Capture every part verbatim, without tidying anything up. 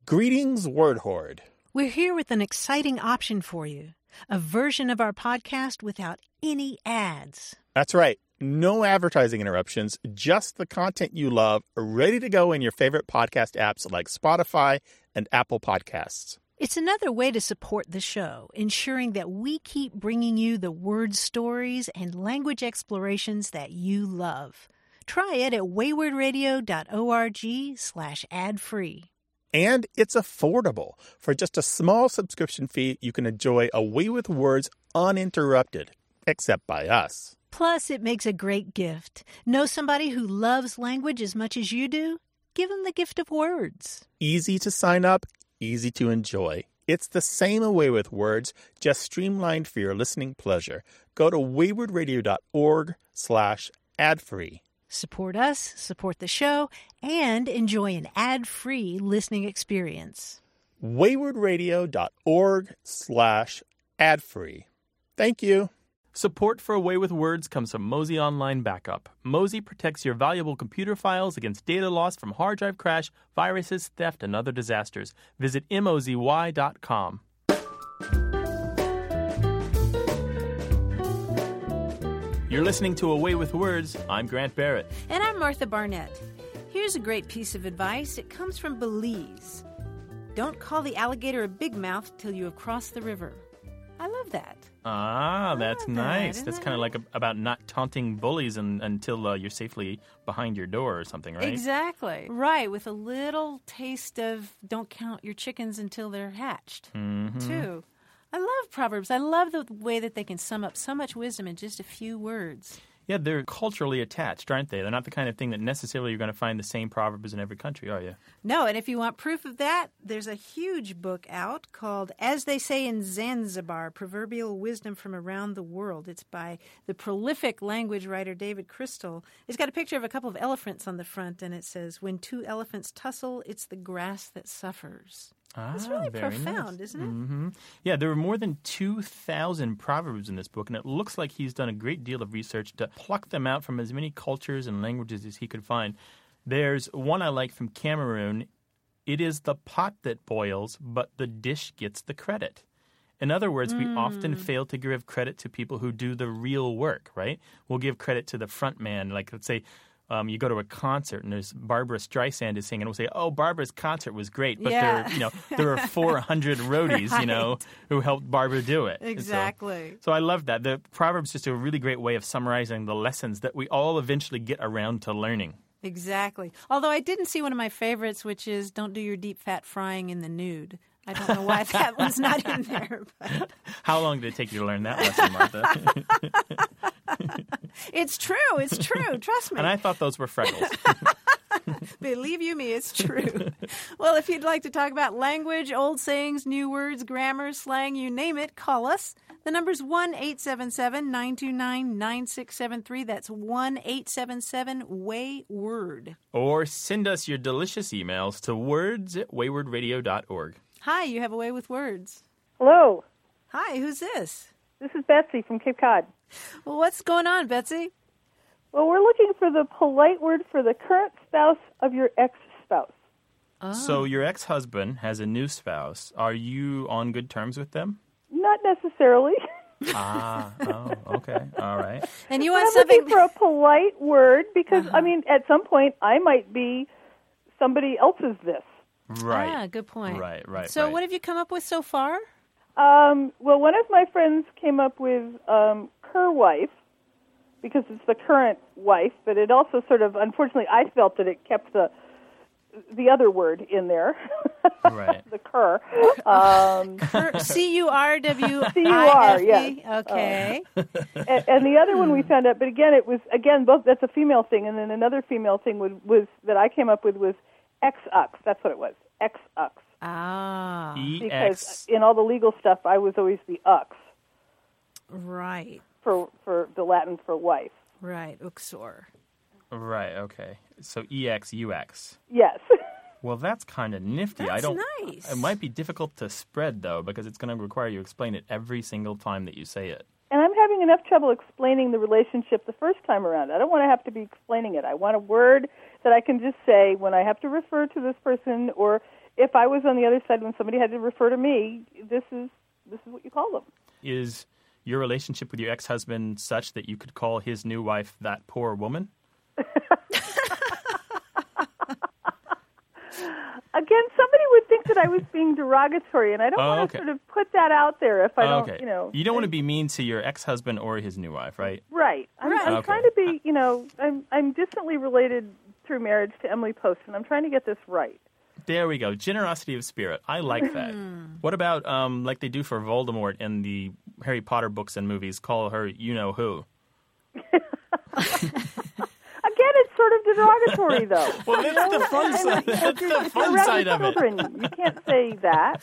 Greetings, Word Horde. We're here with an exciting option for you, a version of our podcast without any ads. That's right. No advertising interruptions, just the content you love, ready to go in your favorite podcast apps like Spotify and Apple Podcasts. It's another way to support the show, ensuring that we keep bringing you the word stories and language explorations that you love. Try it at waywardradio.org slash ad-free. And it's affordable. For just a small subscription fee, you can enjoy A Way with Words uninterrupted, except by us. Plus, it makes a great gift. Know somebody who loves language as much as you do? Give them the gift of words. Easy to sign up, easy to enjoy. It's the same A Way with Words, just streamlined for your listening pleasure. Go to waywardradio.org slash ad-free. Support us, support the show, and enjoy an ad-free listening experience. waywardradio.org slash ad-free. Thank you. Support for A Way with Words comes from Mozy Online Backup. Mozy protects your valuable computer files against data loss from hard drive crash, viruses, theft, and other disasters. Visit mozy dot com. You're listening to A Way with Words. I'm Grant Barrett. And I'm Martha Barnett. Here's a great piece of advice. It comes from Belize. Don't call the alligator a big mouth till you have crossed the river. I love that. Ah, that's that. nice. Isn't That's that kind of nice? like a, about not taunting bullies and, until uh, you're safely behind your door or something, right? Exactly. Right, with a little taste of don't count your chickens until they're hatched, Mm-hmm. too. I love Proverbs. I love the way that they can sum up so much wisdom in just a few words. Yeah, they're culturally attached, aren't they? They're not the kind of thing that necessarily you're going to find the same proverbs in every country, are you? No, and if you want proof of that, there's a huge book out called As They Say in Zanzibar, Proverbial Wisdom from Around the World. It's by the prolific language writer David Crystal. It's got a picture of a couple of elephants on the front, and it says, when two elephants tussle, it's the grass that suffers. Ah, That's really very profound, nice. isn't it? Mm-hmm. Yeah, there are more than two thousand proverbs in this book, and it looks like he's done a great deal of research to pluck them out from as many cultures and languages as he could find. There's one I like from Cameroon. It is the pot that boils, but the dish gets the credit. In other words, we often fail to give credit to people who do the real work, right? We'll give credit to the front man. Like, let's say, Um, you go to a concert and there's Barbara Streisand is singing, and we'll say, "Oh, Barbara's concert was great," but Yeah. there, you know, there are four hundred roadies, you know, who helped Barbara do it. And so- Exactly. So, I love that. The Proverbs just a really great way of summarizing the lessons that we all eventually get around to learning. Exactly. Although I didn't see one of my favorites, which is don't do your deep fat frying in the nude. I don't know why that one's not in there. But How long did it take you to learn that lesson, Martha? it's true. It's true. Trust me. And I thought those were freckles. Believe you me, it's true. Well, if you'd like to talk about language, old sayings, new words, grammar, slang, you name it, call us. The number's one eight seven seven, nine two nine, nine six seven three. That's one eight seven seven, W A Y WORD. Or send us your delicious emails to words at wayward radio dot org. Hi, you have a way with words. Hello, Hi, who's this? this is Betsy from Cape Cod. Well, what's going on, Betsy? Well, we're looking for the polite word for the current spouse of your ex-spouse. Oh. So your ex-husband has a new spouse. Are you on good terms with them? Not necessarily. Ah, oh, okay, all right. And you But want I'm something... looking for a polite word because, I mean, at some point I might be somebody else's this. Right. Ah, good point. Right, right, So right. what have you come up with so far? Um, well, one of my friends came up with um, cur wife because it's the current wife, but it also sort of, unfortunately, I felt that it kept the the other word in there, Right. the cur. Um, C U R W C U R, I F E? yes. Okay. and, and the other one we found out, but again, it was again both. That's a female thing, and then another female thing was, was that I came up with was ex-ux. That's what it was, ex-ux. Ah, E Because X. in all the legal stuff, I was always the ux right, for for the Latin for wife. right, uxor. Right, okay. So E X U X. Yes. Well, that's kind of nifty. I That's don't. nice. It might be difficult to spread though, because it's going to require you to explain it every single time that you say it. And I'm having enough trouble explaining the relationship the first time around. I don't want to have to be explaining it. I want a word that I can just say when I have to refer to this person, or if I was on the other side when somebody had to refer to me, this is this is what you call them. Is your relationship with your ex-husband such that you could call his new wife that poor woman? Again, somebody would think that I was being derogatory, and I don't Oh, want okay. to sort of put that out there if I Oh, don't, okay. you know. You don't want to be mean to your ex-husband or his new wife, right? Right. I'm, Right. I'm Okay. trying to be, you know, I'm I'm distantly related through marriage to Emily Post, and I'm trying to get this right. There we go. Generosity of spirit. I like that. What about, um, like they do for Voldemort in the Harry Potter books and movies, call her you-know-who? Again, it's sort of derogatory, though. Well, that's the fun side. That's the You're fun around side of it. children. You can't say that.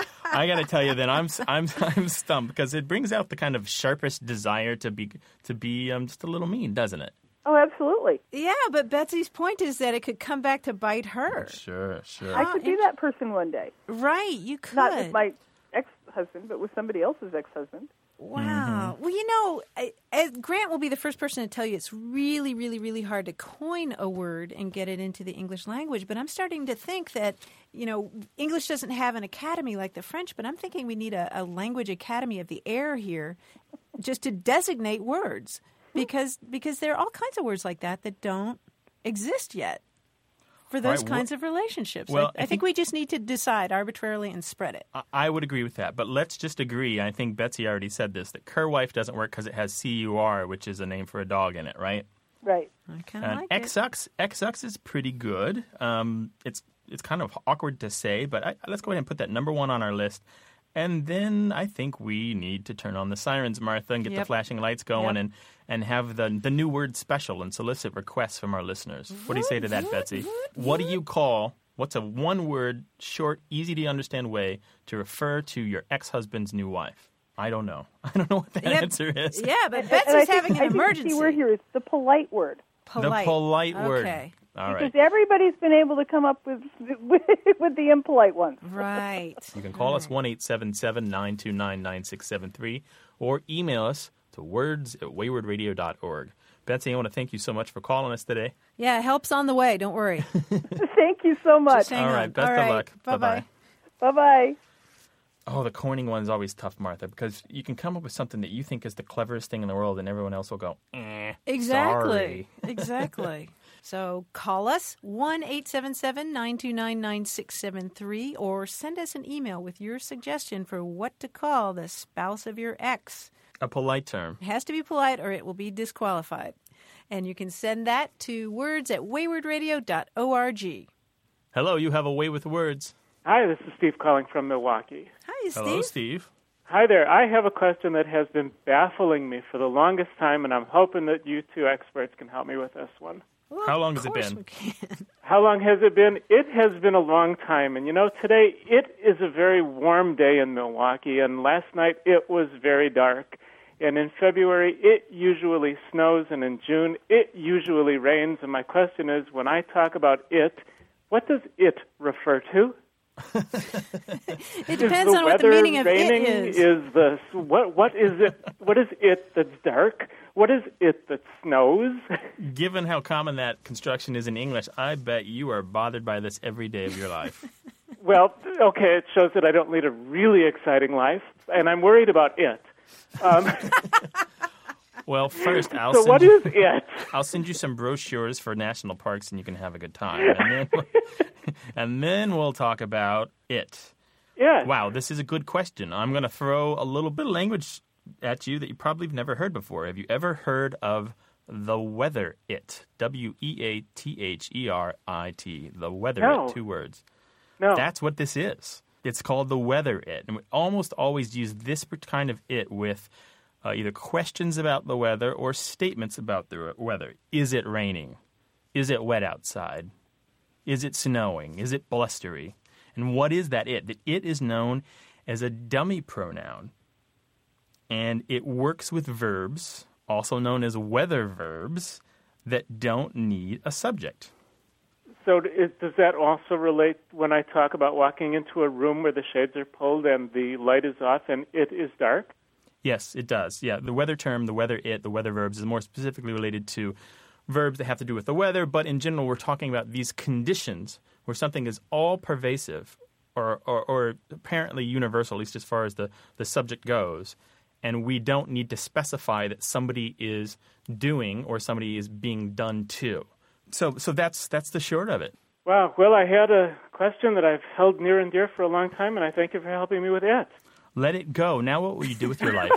I got to tell you, then I'm I'm I'm stumped because it brings out the kind of sharpest desire to be to be um, just a little mean, doesn't it? Oh, absolutely. Yeah, but Betsy's point is that it could come back to bite her. Sure, sure. I could be that person one day. Right, you could. Not with my ex-husband, but with somebody else's ex-husband. Wow. Well, you know, I- I- Grant will be the first person to tell you it's really, really, really hard to coin a word and get it into the English language. But I'm starting to think that, you know, English doesn't have an academy like the French, but I'm thinking we need a, a language academy of the air here just to designate words because because there are all kinds of words like that that don't exist yet for those right, kinds wh- of relationships. well, I, I I think think- we just need to decide arbitrarily and spread it. I- I would agree with that, but let's just agree. I think Betsy already said this that Cur-wife doesn't work because it has C U R, which is a name for a dog in it, right? Right. I kind of And like it. X-ux, X-ux is pretty good. Um, it's it's kind of awkward to say, but I, let's go ahead and put that number one on our list. And then I think we need to turn on the sirens, Martha, and get the Yep. flashing lights going Yep. and, and have the the new word special and solicit requests from our listeners. What do you say to that, Betsy? What do you call, what's a one-word, short, easy-to-understand way to refer to your ex-husband's new wife? I don't know. I don't know what that Yep. answer is. Yeah, but And I Betsy's think, having I an think emergency. the key word here is the polite word. Polite. The polite word. Okay. All Because right. everybody's been able to come up with with, with the impolite ones. Right. You can call us one eight seven seven, nine two nine, nine six seven three or email us to words at wayward radio dot org. Betsy, I want to thank you so much for calling us today. Yeah, help's on the way. Don't worry. Thank you so much. Just hang All on. right, best All of right. luck. Bye-bye. Bye-bye. Oh, the coining one is always tough, Martha, because you can come up with something that you think is the cleverest thing in the world, and everyone else will go, eh, Exactly. sorry. Exactly. So call us, one eight seven seven, nine two nine, nine six seven three, or send us an email with your suggestion for what to call the spouse of your ex. A polite term. It has to be polite or it will be disqualified. And you can send that to words at wayward radio dot org. Hello, you have a way with words. Hi, this is Steve calling from Milwaukee. Hi, Steve. Hello, Steve. Hi there. I have a question that has been baffling me for the longest time, and I'm hoping that you two experts can help me with this one. Well, How of long has it course been? we can. How long has it been? It has been a long time. And, you know, today it is a very warm day in Milwaukee, and last night it was very dark. And in February, it usually snows, and in June, it usually rains. And my question is, when I talk about it, what does it refer to? It Is depends the on what the weather meaning of raining? it is. Is the what? What is it? What is it that's dark? What is it that snows? Given how common that construction is in English, I bet you are bothered by this every day of your life. Well, okay, it shows that I don't lead a really exciting life, and I'm worried about it. Um, Well, first, I'll so send what you, is it? I'll send you some brochures for national parks, and you can have a good time. And then, and then we'll talk about it. Yeah. Wow, this is a good question. I'm going to throw a little bit of language at you that you probably have never heard before. Have you ever heard of the weather it? W E A T H E R I T. The weather No. it, two words. No. That's what this is. It's called the weather it. And we almost always use this kind of it with uh, either questions about the weather or statements about the weather. Is it raining? Is it wet outside? Is it snowing? Is it blustery? And what is that it? That it is known as a dummy pronoun. And it works with verbs, also known as weather verbs, that don't need a subject. So is, does that also relate when I talk about walking into a room where the shades are pulled and the light is off and it is dark? Yes, it does. Yeah, the weather term, the weather it, the weather verbs is more specifically related to verbs that have to do with the weather, but in general we're talking about these conditions where something is all pervasive or, or, or apparently universal, at least as far as the, the subject goes. And we don't need to specify that somebody is doing or somebody is being done to. So so that's that's the short of it. Wow. Well, I had a question that I've held near and dear for a long time, and I thank you for helping me with it. Let it go. Now what will you do with your life?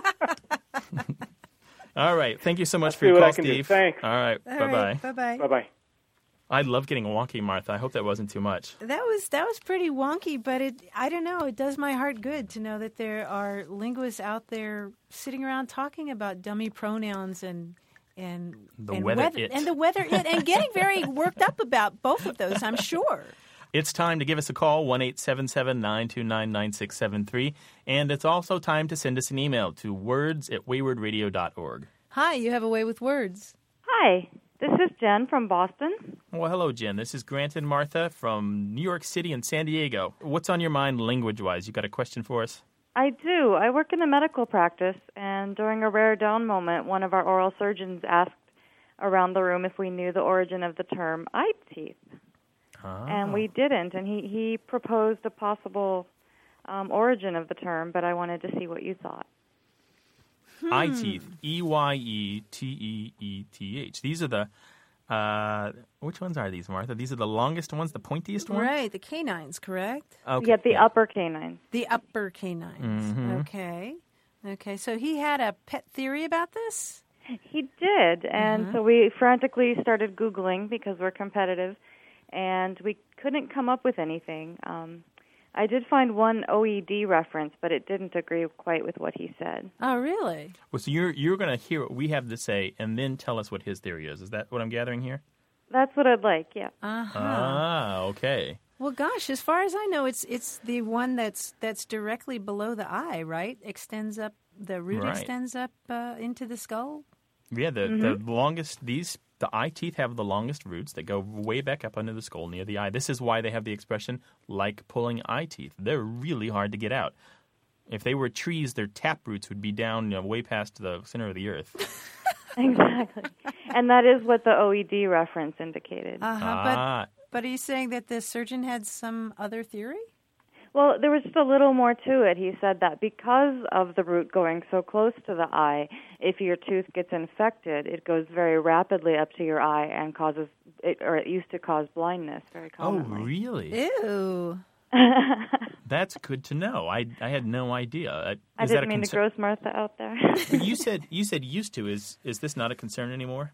All right. Thank you so much I'll for your see what call, I can do. Steve. Thanks. All right. All Bye-bye. right, bye-bye. Bye-bye. I love getting wonky, Martha. I hope that wasn't too much. That was that was pretty wonky, but it I don't know. It does my heart good to know that there are linguists out there sitting around talking about dummy pronouns and and The and weather it. and the weather it and getting very worked up about both of those. I'm sure. It's time to give us a call, one eight seven seven, nine two nine, nine six seven three. And it's also time to send us an email to words at wayward radio dot org. Hi, you have a way with words. Hi, this is Jen from Boston. Well, hello, Jen. This is Grant and Martha from New York City and San Diego. What's on your mind language-wise? You got a question for us? I do. I work in a medical practice, and during a rare down moment, one of our oral surgeons asked around the room if we knew the origin of the term eye teeth. Oh. And we didn't, and he, he proposed a possible um, origin of the term, but I wanted to see what you thought. Hmm. Eye teeth, E Y E T E E T H. These are the, uh, which ones are these, Martha? These are the longest ones, the pointiest ones? Right, the canines, correct? Okay. You get the upper canine. The upper canines. Mhm. Okay. Okay, so he had a pet theory about this? He did, and Uh-huh. so we frantically started Googling because we're competitive, and we couldn't come up with anything. Um, I did find one O E D reference, but it didn't agree quite with what he said. Oh, really? Well, so you're, you're going to hear what we have to say and then tell us what his theory is. Is that what I'm gathering here? That's what I'd like, yeah. Uh-huh. Ah, okay. Well, gosh, as far as I know, it's it's the one that's that's directly below the eye, right? Extends up, the root Right. extends up uh, into the skull. Yeah, the, Mm-hmm. the longest, these, the eye teeth have the longest roots that go way back up under the skull near the eye. This is why they have the expression, like pulling eye teeth. They're really hard to get out. If they were trees, their tap roots would be down, you know, way past the center of the earth. Exactly. And that is what the O E D reference indicated. Uh-huh. Ah, But but are you saying that the surgeon had some other theory? Well, there was just a little more to it. He said that because of the root going so close to the eye, if your tooth gets infected, it goes very rapidly up to your eye and causes, it, or it used to cause blindness very oh, commonly. really? Ew. That's good to know. I, I had no idea. Uh, I is that a didn't mean to concern? gross Martha out there. But you said you said used to. Is is this not a concern anymore?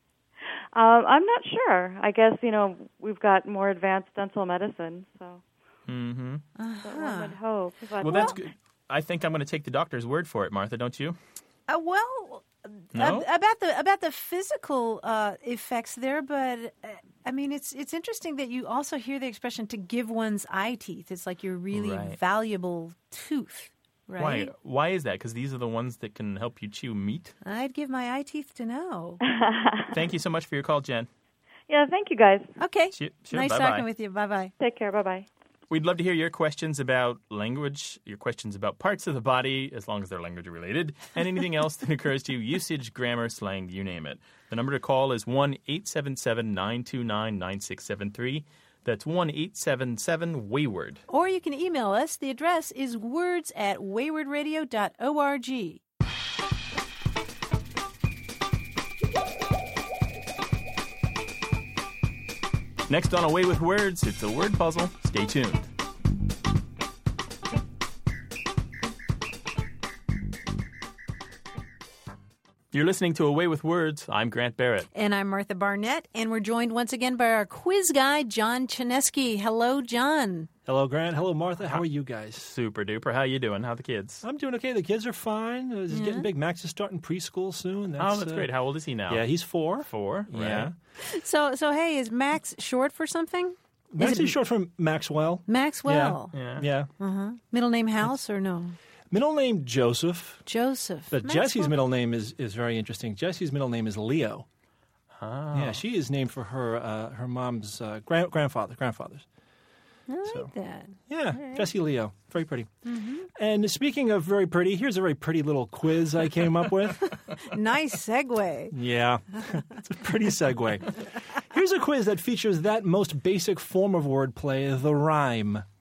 um, I'm not sure. I guess, you know, we've got more advanced dental medicine, so, Mm-hmm. so one would hope. But, Well, that's good. I think I'm going to take the doctor's word for it, Martha. Don't you? Uh, well, No? ab- about the about the physical uh, effects there, but uh, I mean, it's it's interesting that you also hear the expression "to give one's eye teeth." It's like your really Right. valuable tooth, right? Why? Why is that? Because these are the ones that can help you chew meat. I'd give my eye teeth to know. Thank you so much for your call, Jen. yeah, thank you guys. Okay, Sure, sure, nice bye-bye. talking with you. Bye bye. Take care. Bye-bye. We'd love to hear your questions about language, your questions about parts of the body, as long as they're language related, and anything else that occurs to you, usage, grammar, slang, you name it. The number to call is one eight seven seven, nine two nine, nine six seven three. That's one eight seven seven, wayward. Or you can email us. The address is words at wayward radio dot org. Next on Away with Words, it's a word puzzle. Stay tuned. You're listening to Away with Words. I'm Grant Barrett. And I'm Martha Barnett, and we're joined once again by our quiz guy, John Chinesky. Hello, John. Hello, Grant. Hello, Martha. How are you guys? Super duper. How you doing? How are the kids? I'm doing okay. The kids are fine. Uh, It's getting big. Max is starting preschool soon. oh, that's uh, great. How old is he now? Yeah, he's four. Four. Right. Yeah. So, so hey, is Max short for something? Max it- is short from Maxwell. Maxwell. Yeah. Yeah. Uh-huh. Middle name House or no? Middle name Joseph. Joseph. But Maxwell. Jesse's middle name is, is very interesting. Jesse's middle name is Leo. Oh. Yeah, she is named for her uh, her mom's uh, grand, grandfather, grandfathers. I like so. that. Yeah, Jessie Leo. Very pretty. Mm-hmm. And speaking of very pretty, here's a very pretty little quiz I came up with. Nice segue. Yeah, it's a pretty segue. Here's a quiz that features that most basic form of wordplay, the rhyme.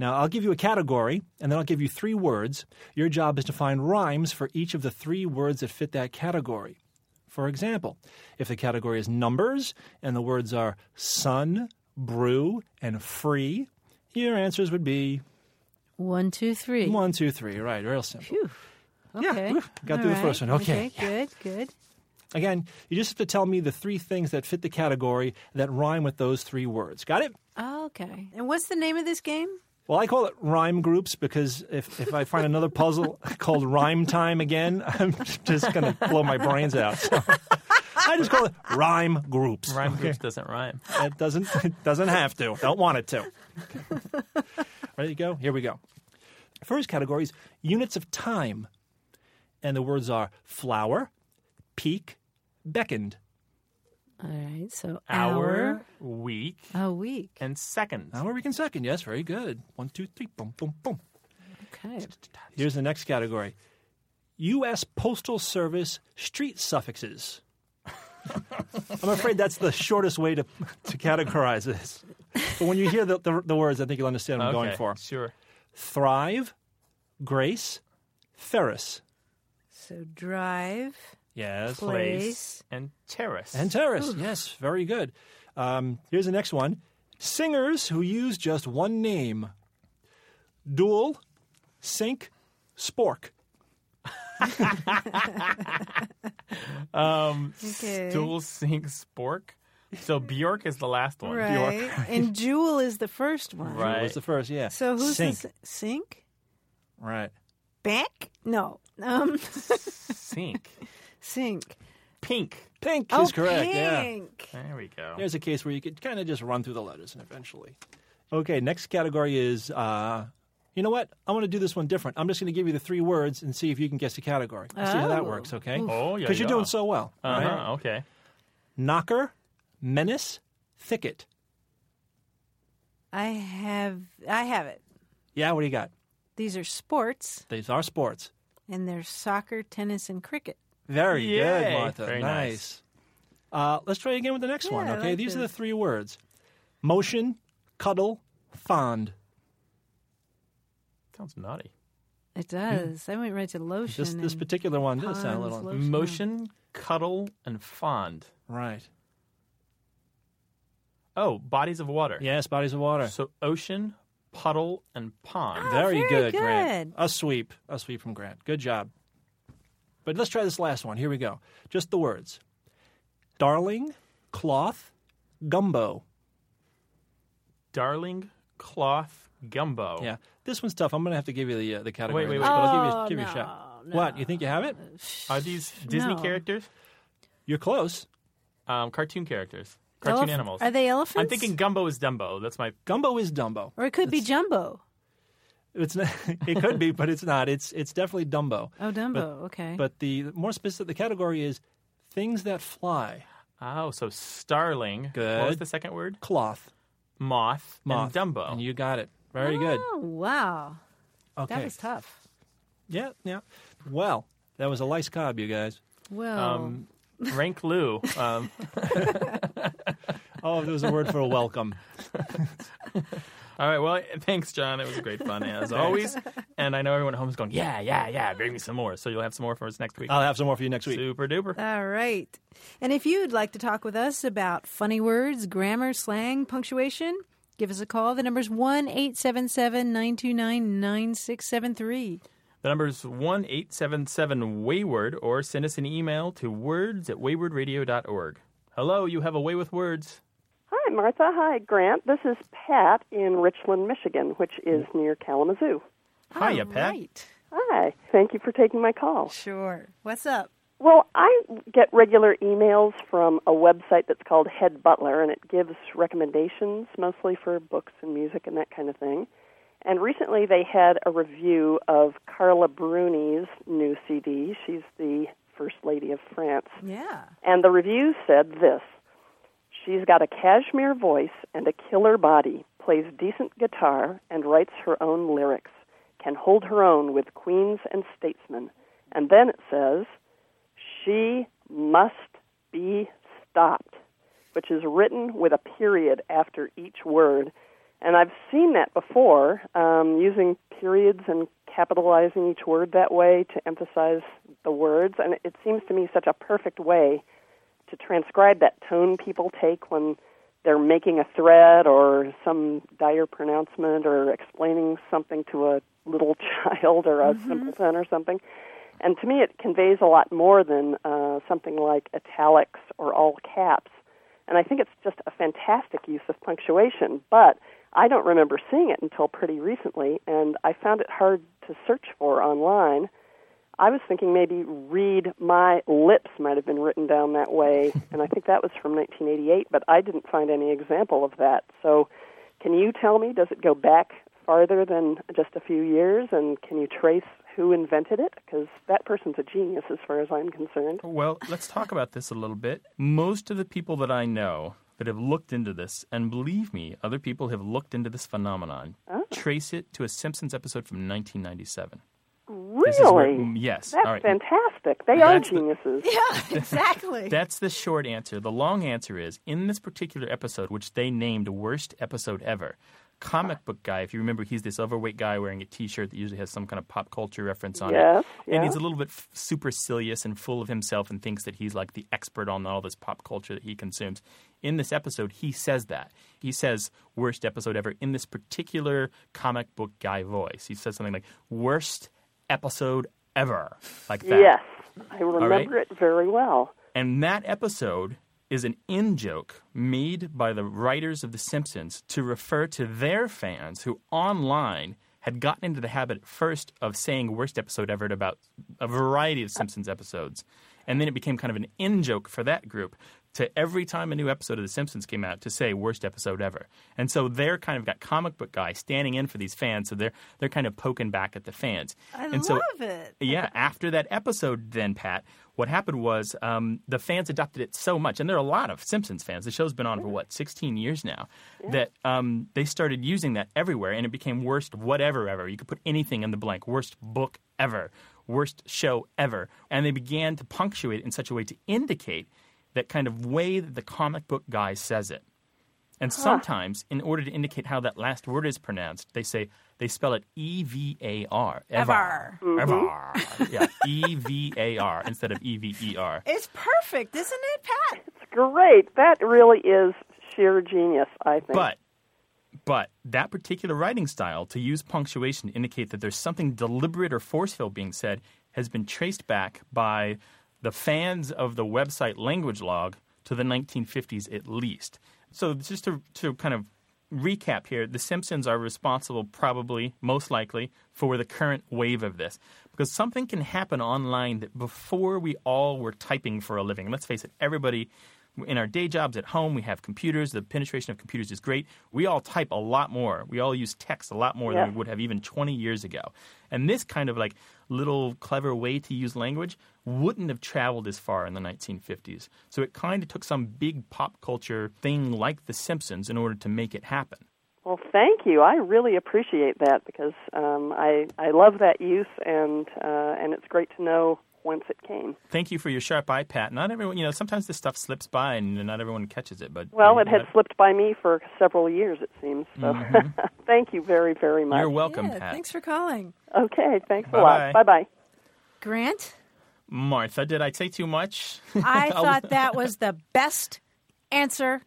Now, I'll give you a category, and then I'll give you three words. Your job is to find rhymes for each of the three words that fit that category. For example, if the category is numbers and the words are sun, brew, and free, your answers would be One, two, three. one, two, three. Right, real simple. Phew. Okay. Yeah, got All through the right. first one. Okay. Okay, good, good. Again, you just have to tell me the three things that fit the category that rhyme with those three words. Got it? Okay. And what's the name of this game? Well, I call it rhyme groups because if, if I find another puzzle called Rhyme Time again, I'm just going to blow my brains out. So I just call it rhyme groups. Rhyme okay? groups doesn't rhyme. It doesn't, it doesn't have to. Don't want it to. Ready to go? Here we go. First category is units of time. And the words are flower, peak, beckoned. All right, so Hour, week, a week. and second. Hour, week, and second. Yes, very good. One, two, three, boom, boom, boom. Okay. Here's the next category. U S Postal Service street suffixes. I'm afraid that's the shortest way to to categorize this. But when you hear the, the, the words, I think you'll understand what I'm Okay, going for. Sure. Thrive, grace, Ferris. So drive, Yes. place. And terrace. And terrace. Yes, very good. Um, here's the next one. Singers who use just one name. Duel, sink, spork. um, Okay. Stool, sink, spork. So Bjork is the last one. Right. And Jewel is the first one. Right. Duel was the first, yeah. So who's sink? the s- sink? Right. Back? No. Um, Sink. sink. Pink. Pink Oh, is correct, yeah. pink. There we go. There's a case where you could kind of just run through the letters and eventually. Okay, next category is, uh, you know what? I want to do this one different. I'm just going to give you the three words and see if you can guess the category. Let's see how that Oh. works, okay? Oh, yeah, Because you're yeah. doing so well. all Uh-huh, right? okay. Knocker, menace, thicket. I have I have it. Yeah, what do you got? These are sports, These are sports. and there's soccer, tennis, and cricket. Very Yay. good, Martha. Very nice. nice. Uh, let's try again with the next Yeah, one, I okay? like These are the this. three words. Motion, cuddle, fond. Sounds naughty. It does. I went right to lotion. This this and particular one does sound a ponds, little... lotion. Motion, cuddle, and fond. Right. Oh, bodies of water. Yes, bodies of water. So ocean, puddle, and pond. Very, very good, good. Grant. A sweep. A sweep from Grant. Good job. But let's try this last one. Here we go. Just the words. Darling, cloth, gumbo. Darling, cloth, gumbo. Yeah. This one's tough. I'm going to have to give you the uh, the category. Wait, wait, but wait. I'll give you, Oh, give you a no, shot. no. What? You think you have it? Are these Disney No. characters? You're close. Um, cartoon characters. Cartoon Elef- animals. Are they elephants? I'm thinking Gumbo is Dumbo. That's my... Gumbo is Dumbo. Or it could be Jumbo. It's not, it could be, but it's not. It's it's definitely Dumbo. Oh, Dumbo. okay. But the more specific, the category is things that fly. Oh, so starling. Good. What was the second word? Cloth, Moth, moth, and Dumbo. and you got it. Very good. Oh, wow. Okay. That was tough. Yeah, yeah. Well, that was a lice cob, you guys. Well, Um, Rank Lou. Um, Oh, there was a word for a welcome. all right. Well, thanks, John. It was great fun, as always. And I know everyone at home is going, yeah, yeah, yeah, bring me some more. So you'll have some more for us next week. I'll have some more for you next week. Super duper. all right. And if you'd like to talk with us about funny words, grammar, slang, punctuation, give us a call. The number's one eight seven seven, nine two nine, nine six seven three. The number's one eight seven seven Wayward, or send us an email to words at wayward radio dot org. Hello, you have a way with words. Hi, Martha. Hi, Grant. This is Pat in Richland, Michigan, which is near Kalamazoo. Hiya, All Pat. right. Hi. Thank you for taking my call. Sure. What's up? Well, I get regular emails from a website that's called Head Butler, and it gives recommendations mostly for books and music and that kind of thing. And recently they had a review of Carla Bruni's new C D. She's the First Lady of France. Yeah. And the review said this: she's got a cashmere voice and a killer body, plays decent guitar, and writes her own lyrics, can hold her own with queens and statesmen. And then it says, she must be stopped, which is written with a period after each word. And I've seen that before, um, using periods and capitalizing each word that way to emphasize the words. And it seems to me such a perfect way to transcribe that tone people take when they're making a threat or some dire pronouncement or explaining something to a little child or a mm-hmm. simpleton or something. And to me, it conveys a lot more than uh, something like italics or all caps. And I think it's just a fantastic use of punctuation. But I don't remember seeing it until pretty recently, and I found it hard to search for online. I was thinking maybe read my lips might have been written down that way, and I think that was from nineteen eighty-eight, but I didn't find any example of that. So can you tell me, does it go back farther than just a few years, and can you trace who invented it? Because that person's a genius as far as I'm concerned. Well, let's talk about this a little bit. Most of the people that I know that have looked into this, and believe me, other people have looked into this phenomenon, oh. trace it to a Simpsons episode from nineteen ninety-seven. Really? Where, yes. That's All right. fantastic. They That's are geniuses. The, yeah, exactly. That's the short answer. The long answer is, in this particular episode, which they named Worst Episode Ever, Comic Book Guy, if you remember, he's this overweight guy wearing a T-shirt that usually has some kind of pop culture reference on yes, it. And yeah. he's a little bit f- supercilious and full of himself and thinks that he's like the expert on all this pop culture that he consumes. In this episode, he says that. He says, worst episode ever, in this particular Comic Book Guy voice. He says something like, worst episode ever, like that. Yes, I remember right? it very well. And that episode is an in-joke made by the writers of The Simpsons to refer to their fans who online had gotten into the habit at first of saying worst episode ever at about a variety of Simpsons episodes. And then it became kind of an in-joke for that group to every time a new episode of The Simpsons came out to say worst episode ever. And so they're kind of got Comic Book Guy standing in for these fans, so they're they're kind of poking back at the fans. I and love so, it. Yeah, after that episode then, Pat, what happened was um, the fans adopted it so much, and there are a lot of Simpsons fans. The show's been on for, what, sixteen years now, yeah. that um, they started using that everywhere, and it became worst whatever ever. You could put anything in the blank, worst book ever, worst show ever. And they began to punctuate it in such a way to indicate that kind of way that the comic book guy says it. And sometimes, in order to indicate how that last word is pronounced, they say they spell it E V A R. Evar. Evar. Evar. Yeah, E V A R instead of E V E R. It's perfect, isn't it, Pat? It's great. That really is sheer genius, I think. But, but that particular writing style, to use punctuation to indicate that there's something deliberate or forceful being said, has been traced back by the fans of the website Language Log to the nineteen fifties at least. So just to, to kind of recap here, The Simpsons are responsible probably, most likely, for the current wave of this. Because something can happen online that before we all were typing for a living. And let's face it, everybody in our day jobs at home, we have computers. The penetration of computers is great. We all type a lot more. We all use text a lot more yeah. than we would have even twenty years ago. And this kind of like little clever way to use language wouldn't have traveled as far in the nineteen fifties. So it kind of took some big pop culture thing like The Simpsons in order to make it happen. Well, thank you. I really appreciate that because um, I I love that use, and uh, and it's great to know whence it came. Thank you for your sharp eye, Pat. Not everyone, you know, sometimes this stuff slips by and not everyone catches it. But well, you it know, had that... slipped by me for several years, it seems. So mm-hmm. Thank you very, very much. You're welcome, yeah, Pat. Thanks for calling. Okay, thanks Bye-bye. a lot. Bye-bye. Grant? Martha, did I say too much? I thought that was the best answer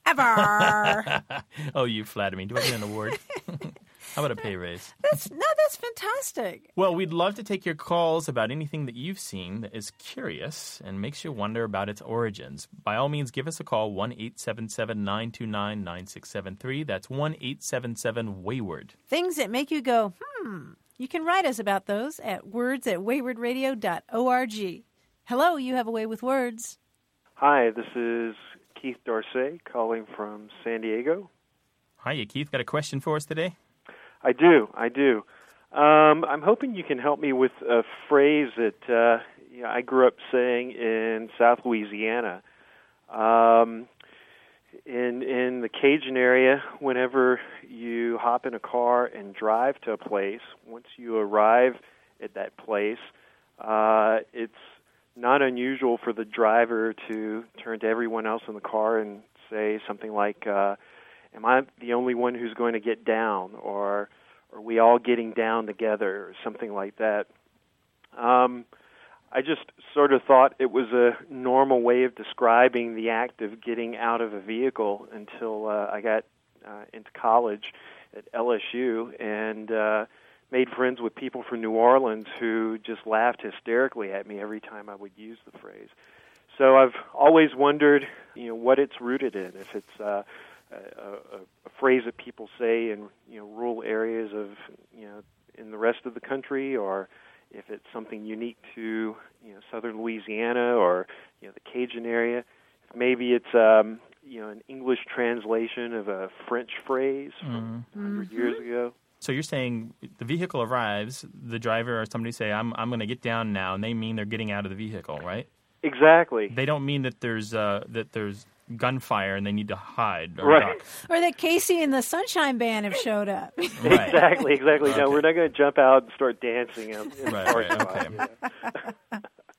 ever. Oh, you flatter me. Do I get an award? How about a pay raise? That's no, that's fantastic. Well, we'd love to take your calls about anything that you've seen that is curious and makes you wonder about its origins. By all means, give us a call, one eight seven seven, nine two nine, nine six seven three. That's one eight seven seven, wayward. Things that make you go, hmm. You can write us about those at words at wayward radio dot org. Hello, you have a way with words. Hi, this is Keith Dorsey calling from San Diego. Hiya, Keith. Got a question for us today? I do, I do. Um, I'm hoping you can help me with a phrase that uh, you know, I grew up saying in South Louisiana. Um, in in the Cajun area, whenever you hop in a car and drive to a place, once you arrive at that place, uh, it's not unusual for the driver to turn to everyone else in the car and say something like, uh, am I the only one who's going to get down, or are we all getting down together, or something like that? Um, I just sort of thought it was a normal way of describing the act of getting out of a vehicle until uh, I got uh, into college at L S U and uh, made friends with people from New Orleans who just laughed hysterically at me every time I would use the phrase. So I've always wondered, you know, what it's rooted in. If it's uh, a, a, a phrase that people say in, you know, rural areas of, you know, in the rest of the country, or if it's something unique to, you know, southern Louisiana or, you know, the Cajun area. Maybe it's, um, you know, an English translation of a French phrase from mm-hmm. one hundred years ago. So you're saying the vehicle arrives, the driver or somebody say, I'm I'm going to get down now, and they mean they're getting out of the vehicle, right? Exactly. They don't mean that there's uh, that there's gunfire and they need to hide or right. duck. Or that Casey and the Sunshine Band have showed up. Right. Exactly, exactly. Okay. No, we're not going to jump out and start dancing. In the Right, parking right, lot, okay. you know.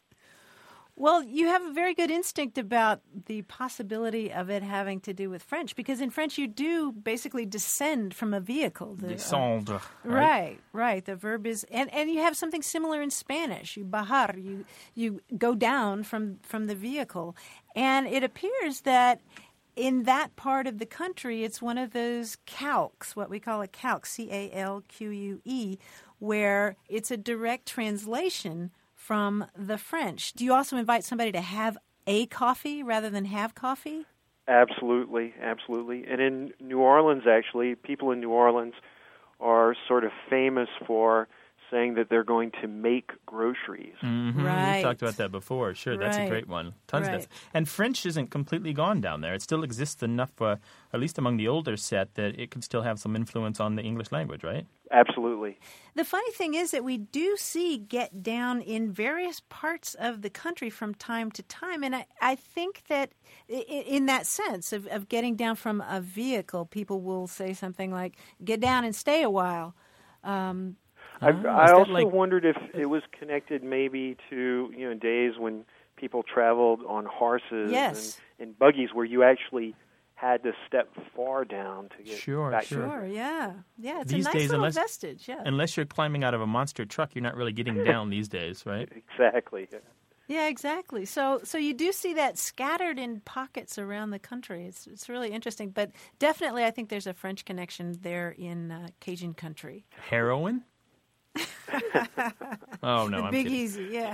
Well, you have a very good instinct about the possibility of it having to do with French, because in French you do basically descend from a vehicle. The, Descendre. uh, right? right, right. The verb is, and, and you have something similar in Spanish. You bajar, you you go down from from the vehicle, and it appears that in that part of the country, it's one of those calques, what we call a calque, C A L Q U E, where it's a direct translation from the French. Do you also invite somebody to have a coffee rather than have coffee? Absolutely, absolutely. And in New Orleans, actually, people in New Orleans are sort of famous for saying that they're going to make groceries. Mm-hmm. Right. We've talked about that before. Sure, that's Right. a great one. Tons Right. of this. And French isn't completely gone down there. It still exists enough, uh, at least among the older set, that it could still have some influence on the English language, right? Absolutely. The funny thing is that we do see get down in various parts of the country from time to time. And I, I think that i- in that sense of, of getting down from a vehicle, people will say something like, get down and stay a while. Um, I, Oh, I is that also like- wondered if it was connected maybe to, you know, days when people traveled on horses Yes. and, and buggies where you actually had to step far down to get Sure, back sure. Sure, yeah. Yeah, it's These a nice days, little unless- vestige, yeah. Unless you're climbing out of a monster truck, you're not really getting down these days, right? Exactly. Yeah, exactly. So so you do see that scattered in pockets around the country. It's it's really interesting. But definitely I think there's a French connection there in uh, Cajun country. Heroin? Oh, no, the I'm Big kidding. Easy, yeah.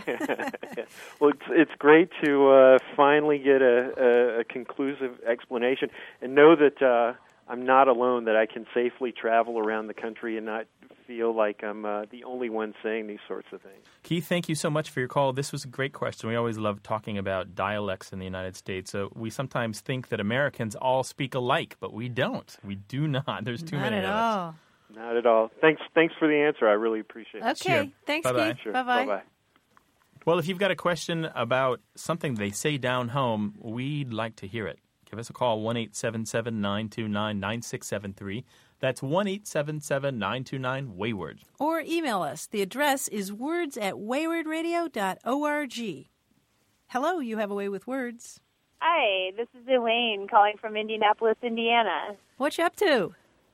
Well, it's it's great to uh, finally get a, a, a conclusive explanation and know that uh, I'm not alone, that I can safely travel around the country and not feel like I'm uh, the only one saying these sorts of things. Keith, thank you so much for your call. This was a great question. We always love talking about dialects in the United States. So we sometimes think that Americans all speak alike, but we don't. We do not. There's too Not many at of us. all. Not at all. Thanks Thanks for the answer. I really appreciate it. Okay, Sure. thanks, Bye-bye. Keith. Sure. Bye-bye. Bye-bye. Well, if you've got a question about something they say down home, we'd like to hear it. Give us a call, one eight seven seven, nine two nine, nine six seven three. That's one eight seven seven, nine two nine, wayward. Or email us. The address is words at wayward radio dot org. Hello, you have a way with words. Hi, this is Elaine calling from Indianapolis, Indiana. What you up to?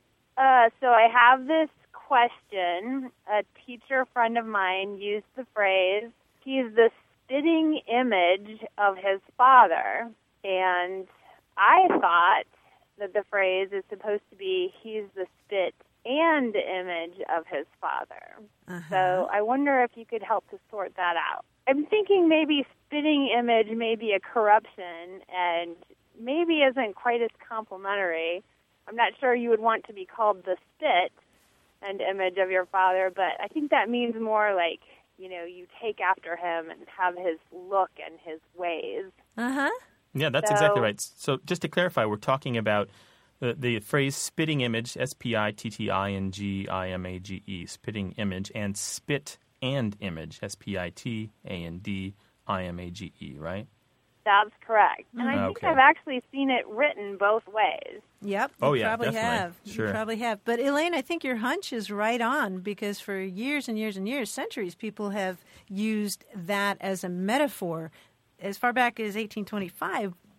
Uh, so I have this question. A teacher friend of mine used the phrase, he's the spitting image of his father. And I thought that the phrase is supposed to be, he's the spit and image of his father. Uh-huh. So I wonder if you could help to sort that out. I'm thinking maybe spitting image may be a corruption and maybe isn't quite as complimentary. I'm not sure you would want to be called the spit and image of your father, but I think that means more like, you know, you take after him and have his look and his ways. Uh-huh. Yeah, that's So- exactly right. So just to clarify, we're talking about the, the phrase spitting image, S P I T T I N G I M A G E, spitting image, and spit and image, S P I T A N D I M A G E, right? That's correct. And I think Okay. I've actually seen it written both ways. Yep. Oh, you yeah, probably definitely. have. Sure. You probably have. But Elaine, I think your hunch is right on, because for years and years and years, centuries, people have used that as a metaphor. As far back as eighteen twenty-five,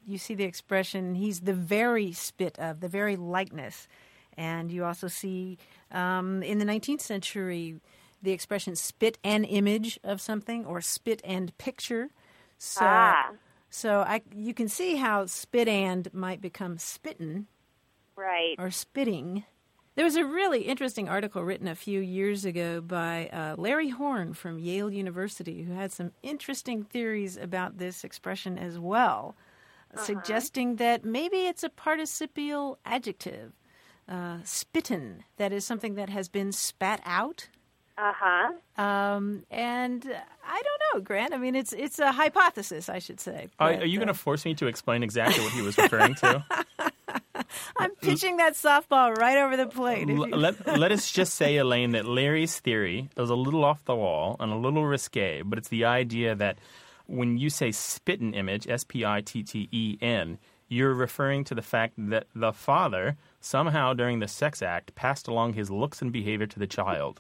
you see the expression, he's the very spit of, the very likeness. And you also see um, in the nineteenth century the expression spit an image of something or spit and picture. So, ah. so I, you can see how spit and might become spittin'. Right. Or spitting. There was a really interesting article written a few years ago by uh, Larry Horn from Yale University, who had some interesting theories about this expression as well, uh-huh. suggesting that maybe it's a participial adjective. Uh, spitten, that is something that has been spat out. Uh-huh. Um, and I don't know, Grant. I mean, it's it's a hypothesis, I should say. Are, but, are you uh, going to force me to explain exactly what he was referring to? I'm pitching that softball right over the plate. L- let, let us just say, Elaine, that Larry's theory is a little off the wall and a little risque, but it's the idea that when you say spitten image, S P I T T E N, you're referring to the fact that the father somehow during the sex act passed along his looks and behavior to the child.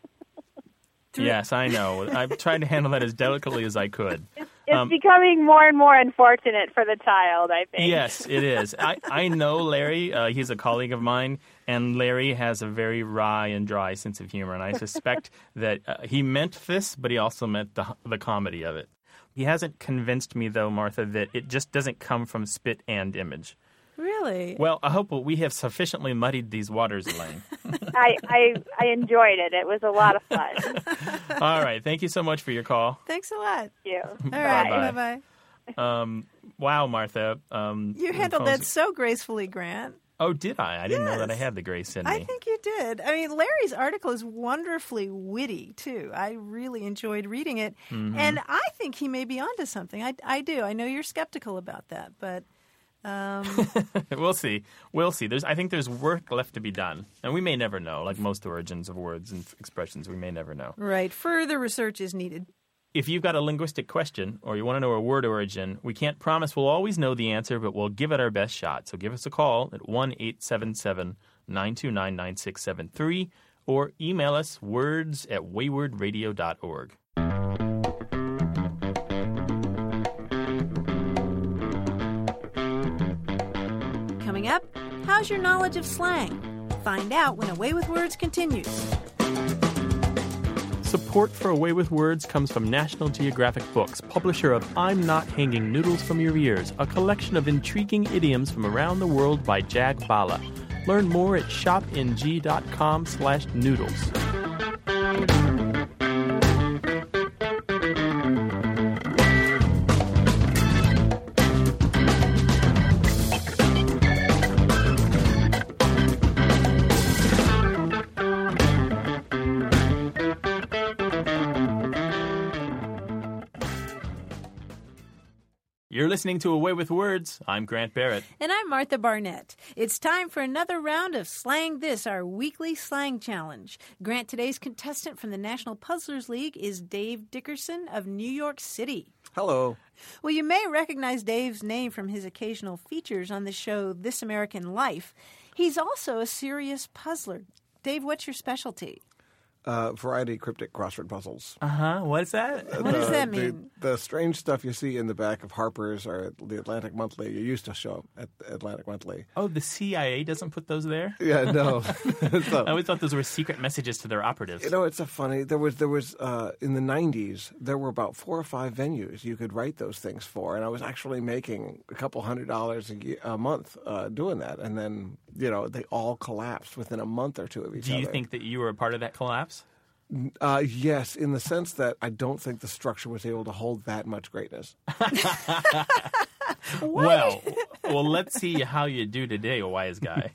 Yes, I know. I've tried to handle that as delicately as I could. It's, it's um, becoming more and more unfortunate for the child, I think. Yes, it is. I, I know Larry. Uh, he's a colleague of mine, and Larry has a very wry and dry sense of humor, and I suspect that uh, he meant this, but he also meant the the comedy of it. He hasn't convinced me, though, Martha, that it just doesn't come from spit and image. Really? Well, I hope we have sufficiently muddied these waters, Elaine. I, I I enjoyed it. It was a lot of fun. All right. Thank you so much for your call. Thanks a lot. Thank you. All right. Bye-bye. Um, wow, Martha. Um, you handled that so gracefully, Grant. Oh, did I? I didn't yes. know that I had the grace in me. I think you did. I mean, Larry's article is wonderfully witty, too. I really enjoyed reading it. Mm-hmm. And I think he may be onto something. I, I do. I know you're skeptical about that, but... Um... we'll see. We'll see. There's, I think there's work left to be done. And we may never know. Like most origins of words and expressions, we may never know. Right. Further research is needed. If you've got a linguistic question or you want to know a word origin, we can't promise we'll always know the answer, but we'll give it our best shot. So give us a call at one eight seven seven, nine two nine, nine six seven three or email us words at wayward radio dot org. Coming up, how's your knowledge of slang? Find out when Away with Words continues. Support for Away with Words comes from National Geographic Books, publisher of I'm Not Hanging Noodles from Your Ears, a collection of intriguing idioms from around the world by Jag Bala. Learn more at shopng.com slash noodles. You're listening to Away with Words. I'm Grant Barrett. And I'm Martha Barnett. It's time for another round of Slang This, our weekly slang challenge. Grant, today's contestant from the National Puzzlers League is Dave Dickerson of New York City. Hello. Well, you may recognize Dave's name from his occasional features on the show This American Life. He's also a serious puzzler. Dave, what's your specialty? Uh, variety cryptic crossword puzzles. Uh-huh. What's that? What the, does that mean? The, the strange stuff you see in the back of Harper's or the Atlantic Monthly, you used to show at Atlantic Monthly. Oh, the C I A doesn't put those there? Yeah, no. so, I always thought those were secret messages to their operatives. You know, it's a funny, there was, there was uh, in the nineties, there were about four or five venues you could write those things for, and I was actually making a couple hundred dollars a, year, a month uh, doing that, and then, you know, they all collapsed within a month or two of each Do other. you think that you were a part of that collapse? Uh, yes, in the sense that I don't think the structure was able to hold that much greatness. well, well, let's see how you do today, wise guy.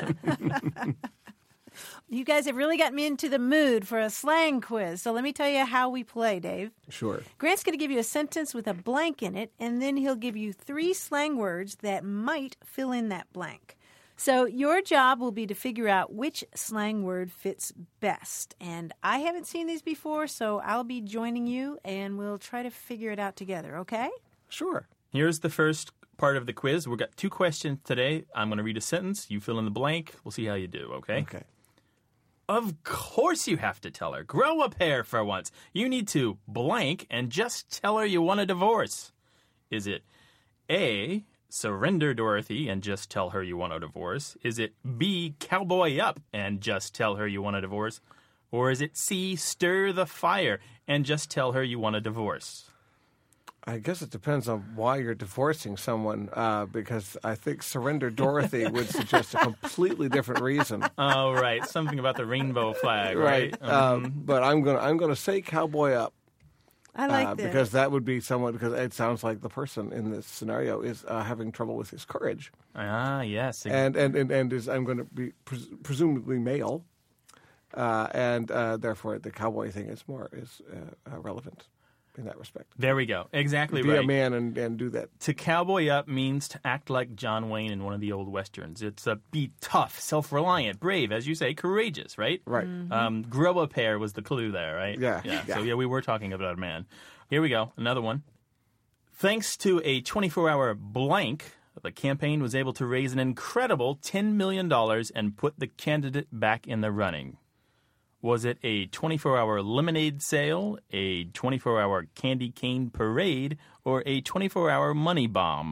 You guys have really got me into the mood for a slang quiz. So let me tell you how we play, Dave. Sure. Grant's going to give you a sentence with a blank in it, and then he'll give you three slang words that might fill in that blank. So your job will be to figure out which slang word fits best. And I haven't seen these before, so I'll be joining you, and we'll try to figure it out together, okay? Sure. Here's the first part of the quiz. We've got two questions today. I'm going to read a sentence. You fill in the blank. We'll see how you do, okay? Okay. Of course you have to tell her. Grow a pair for once. You need to blank and just tell her you want a divorce. Is it A, surrender Dorothy and just tell her you want a divorce? Is it B, cowboy up and just tell her you want a divorce? Or is it C, stir the fire and just tell her you want a divorce? I guess it depends on why you're divorcing someone, uh, because I think surrender Dorothy would suggest a completely different reason. Oh, right. Something about the rainbow flag, right? Right. Um, but I'm going to I'm gonna say cowboy up. I like uh, this. Because that would be someone, because it sounds like the person in this scenario is uh, having trouble with his courage. Ah, yes. And and, and, and is, I'm going to be pres- presumably male, uh, and uh, therefore the cowboy thing is more is uh, uh, relevant in that respect. There we go. Exactly be right. Be a man and, and do that. To cowboy up means to act like John Wayne in one of the old westerns. It's a be tough, self-reliant, brave, as you say, courageous, right? Right. Mm-hmm. Um, grow a pair was the clue there, right? Yeah. yeah. yeah. So, yeah, we were talking about a man. Here we go. Another one. Thanks to a twenty-four hour blank, the campaign was able to raise an incredible ten million dollars and put the candidate back in the running. Was it a twenty-four hour lemonade sale, a twenty-four hour candy cane parade, or a twenty-four hour money bomb?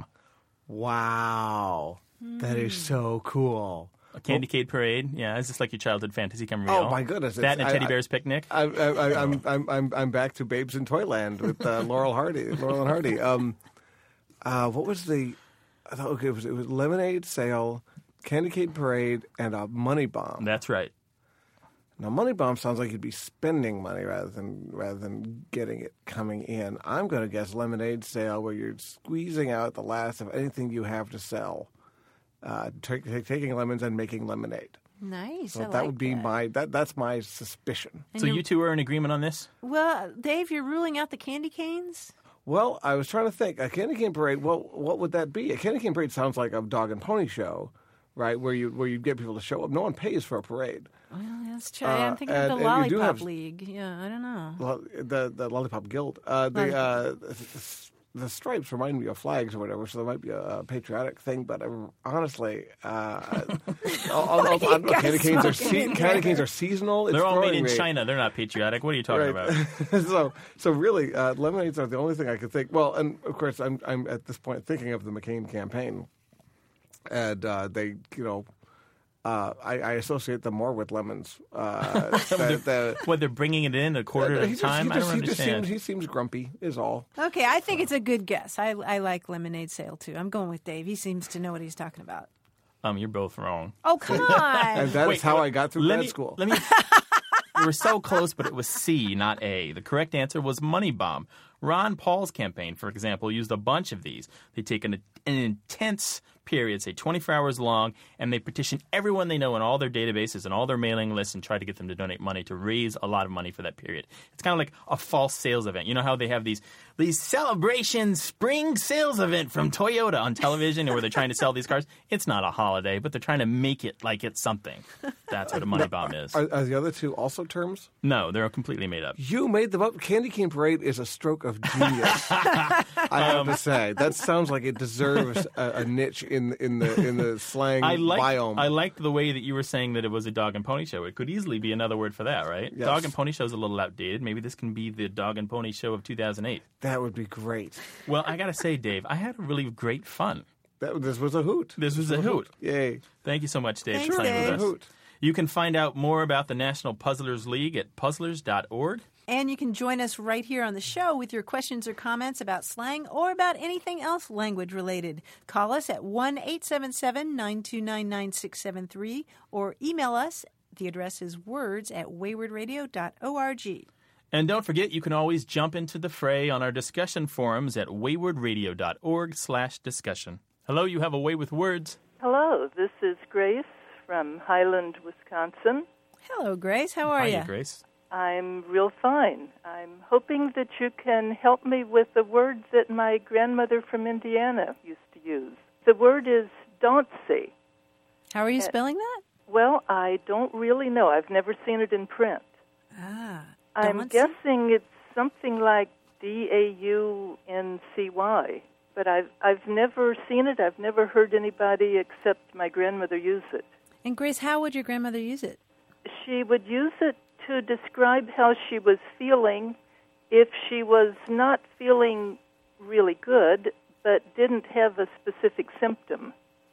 Wow. Mm. That is so cool. A candy cane parade? Yeah, is this like your childhood fantasy come real? Oh, my goodness. That and I, Teddy I, Bear's Picnic? I, I, I, I'm, I'm, I'm, I'm back to Babes in Toyland with uh, Laurel Hardy, Laurel and Hardy. Um, uh, what was the... I thought, okay, it was, it was lemonade sale, candy cane parade, and a money bomb. That's right. Now, money bomb sounds like you'd be spending money rather than rather than getting it coming in. I'm going to guess lemonade sale, where you're squeezing out the last of anything you have to sell, uh, t- t- taking lemons and making lemonade. Nice. So I that like would be that. my that that's my suspicion. And So you're- you two are in agreement on this? Well, Dave, you're ruling out the candy canes? Well, I was trying to think. A candy cane parade. Well, what would that be? A candy cane parade sounds like a dog and pony show, right? Where you where you get people to show up. No one pays for a parade. Well, let's try. Uh, I'm thinking and- of the and you do Lollipop have- League. Yeah, I don't know. Well, the the Lollipop Guild. Uh, the uh, the stripes remind me of flags or whatever, so there might be a, a patriotic thing. But uh, honestly, uh, I'll, I'll, I'll, I'll, candy canes are se- candy canes are seasonal. It's They're all made throwing in me. China. They're not patriotic. What are you talking Right. about? so so really, uh, lemonades are the only thing I could think. Well, and of course, I'm I'm at this point thinking of the McCain campaign, and uh, they you know. Uh, I, I associate them more with lemons. Uh, the, the, What, they're bringing it in a quarter at he a just- time? he I just- don't he just understand. seems, he seems grumpy, is all. Okay, I think it's a good guess. I, I like lemonade sale, too. I'm going with Dave. He seems to know what he's talking about. Um, you're both wrong. Oh, come on. And that is Wait, how let- I got through let grad me, school. Let me. We were so close, but it was C, not A. The correct answer was money bomb. Ron Paul's campaign, for example, used a bunch of these. They take an, an intense period, say twenty-four hours long, and they petition everyone they know in all their databases and all their mailing lists and try to get them to donate money to raise a lot of money for that period. It's kind of like a false sales event. You know how they have these these celebration spring sales event from Toyota on television where they're trying to sell these cars? It's not a holiday, but they're trying to make it like it's something. That's what a money bomb is. Are, are the other two also terms? No, they're completely made up. You made them up. Candy cane parade is a stroke of genius. I have Um, to say that sounds like it deserves a, a niche in in the in the slang I liked, biome. I liked the way that you were saying that it was a dog and pony show. It could easily be another word for that, right? Yes. Dog and pony show's a little outdated. Maybe this can be the dog and pony show of two thousand eight. That would be great. Well, I got to say, Dave, I had a really great fun. That this was a hoot. This was a hoot. Yay! Thank you so much, Dave, Thanks, for playing Dave. with us. Hoot. You can find out more about the National Puzzlers League at puzzlers dot org. And you can join us right here on the show with your questions or comments about slang or about anything else language related. Call us at one eight seven seven, nine two nine, nine six seven three or email us. The address is words at wayward radio dot org. And don't forget, you can always jump into the fray on our discussion forums at wayward radio dot org slash discussion. Hello, you have a way with words. Hello, this is Grace from Highland, Wisconsin. Hello, Grace. How are you? Hi, Grace. I'm real fine. I'm hoping that you can help me with the word that my grandmother from Indiana used to use. The word is don't see. How are you Uh, spelling that? Well, I don't really know. I've never seen it in print. Ah, I'm don't see? guessing it's something like D A U N C Y, but I've I've never seen it. I've never heard anybody except my grandmother use it. And Grace, how would your grandmother use it? She would use it to describe how she was feeling if she was not feeling really good, but didn't have a specific symptom.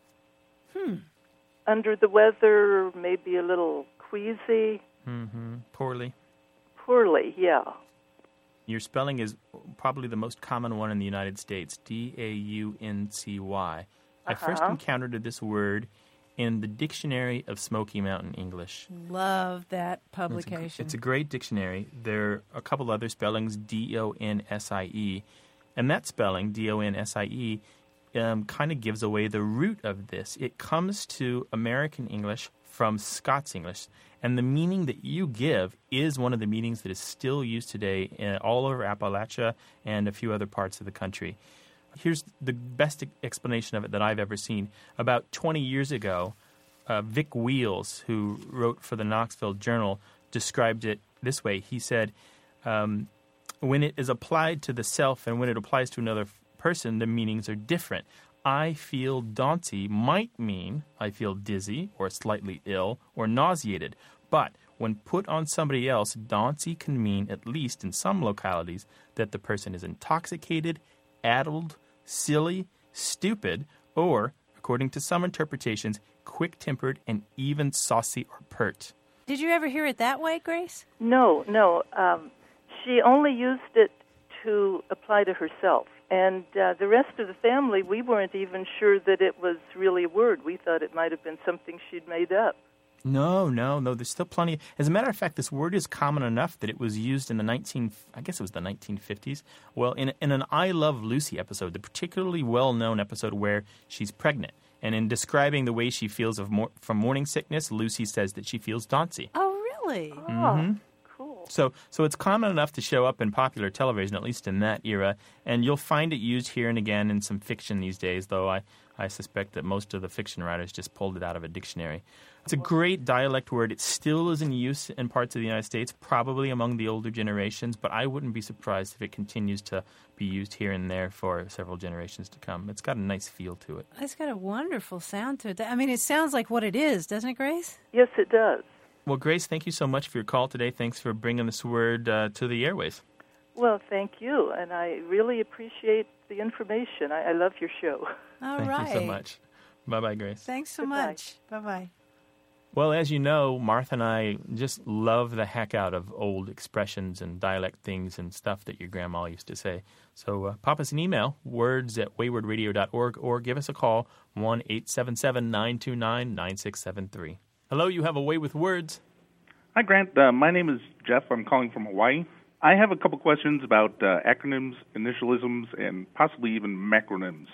Hmm. Under the weather, maybe a little queasy. Mm-hmm. Poorly. Poorly, yeah. Your spelling is probably the most common one in the United States, D A U N C Y. I Uh-huh. first encountered this word in the Dictionary of Smoky Mountain English. Love that publication. It's a, it's a great dictionary. There are a couple other spellings, D O N S I E. And that spelling, D O N S I E, um, kind of gives away the root of this. It comes to American English from Scots English. And the meaning that you give is one of the meanings that is still used today in, all over Appalachia and a few other parts of the country. Here's the best explanation of it that I've ever seen. About twenty years ago, uh, Vic Wheels, who wrote for the Knoxville Journal, described it this way. He said, um, when it is applied to the self and when it applies to another f- person, the meanings are different. I feel daunty might mean I feel dizzy or slightly ill or nauseated. But when put on somebody else, daunty can mean, at least in some localities, that the person is intoxicated, addled, silly, stupid, or, according to some interpretations, quick-tempered and even saucy or pert. Did you ever hear it that way, Grace? No, no. Um, she only used it to apply to herself. And uh, the rest of the family, we weren't even sure that it was really a word. We thought it might have been something she'd made up. No, no, no. There's still plenty. As a matter of fact, this word is common enough that it was used in the nineteen. I guess it was the nineteen fifties. Well, in in an I Love Lucy episode, the particularly well-known episode where she's pregnant, and in describing the way she feels of mor- from morning sickness, Lucy says that she feels daunty. Oh, really? Mm-hmm. Cool. So, so it's common enough to show up in popular television, at least in that era, and you'll find it used here and again in some fiction these days. Though I, I suspect that most of the fiction writers just pulled it out of a dictionary. It's a great dialect word. It still is in use in parts of the United States, probably among the older generations, but I wouldn't be surprised if it continues to be used here and there for several generations to come. It's got a nice feel to it. It's got a wonderful sound to it. I mean, it sounds like what it is, doesn't it, Grace? Yes, it does. Well, Grace, thank you so much for your call today. Thanks for bringing this word uh, to the airways. Well, thank you, and I really appreciate the information. I, I love your show. All thank right. you so much. Bye-bye, Grace. Thanks so Goodbye. much. Bye-bye. Well, as you know, Martha and I just love the heck out of old expressions and dialect things and stuff that your grandma used to say. So uh, pop us an email, words at wayward radio dot org, or give us a call, one eight seven seven, nine two nine, nine six seven three. Hello, you have a way with words. Hi, Grant. Uh, my name is Jeff. I'm calling from Hawaii. I have a couple questions about uh, acronyms, initialisms, and possibly even macronyms.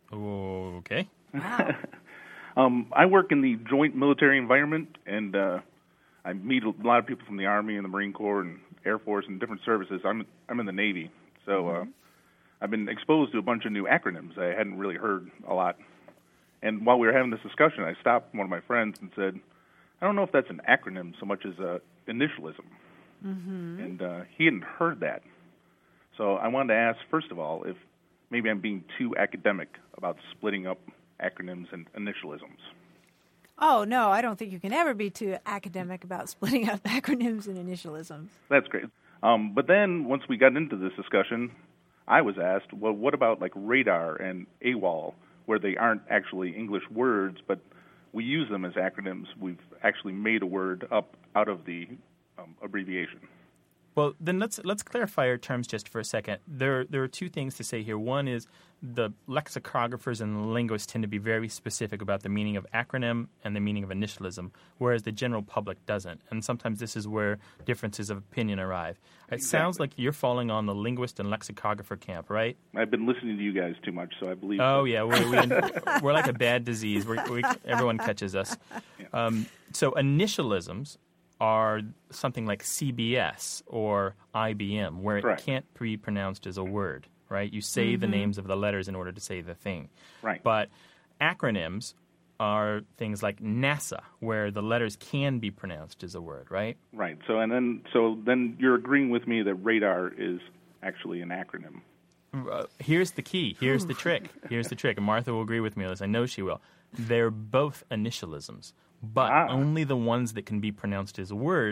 Okay. Wow. um, I work in the joint military environment, and uh, I meet a lot of people from the Army and the Marine Corps and Air Force and different services. I'm I'm in the Navy, so uh, I've been exposed to a bunch of new acronyms I hadn't really heard a lot. And while we were having this discussion, I stopped one of my friends and said, I don't know if that's an acronym so much as a initialism. Mm-hmm. And uh, he hadn't heard that. So I wanted to ask, first of all, if maybe I'm being too academic about splitting up acronyms and initialisms. Oh, no, I don't think you can ever be too academic about splitting up acronyms and initialisms. That's great. Um, but then once we got into this discussion, I was asked, well, what about like radar and AWOL, where they aren't actually English words, but we use them as acronyms. We've actually made a word up out of the um, abbreviation. Well, then let's let's clarify our terms just for a second. There there are two things to say here. One is the lexicographers and linguists tend to be very specific about the meaning of acronym and the meaning of initialism, whereas the general public doesn't. And sometimes this is where differences of opinion arrive. It Exactly. sounds like you're falling on the linguist and lexicographer camp, right? I've been listening to you guys too much, so I believe. Oh, that. yeah. We're, we, we're like a bad disease. We're, we, everyone catches us. Um, so initialisms are something like C B S or I B M, where Correct. it can't be pronounced as a word, right? You say the Mhm. names of the letters in order to say the thing. Right. But acronyms are things like NASA, where the letters can be pronounced as a word, right? Right. So and then so then you're agreeing with me that radar is actually an acronym. Uh, here's the key. Here's the trick. Here's the trick. And Martha will agree with me on this. I know she will. They're both initialisms, but Ah. only the ones that can be pronounced as words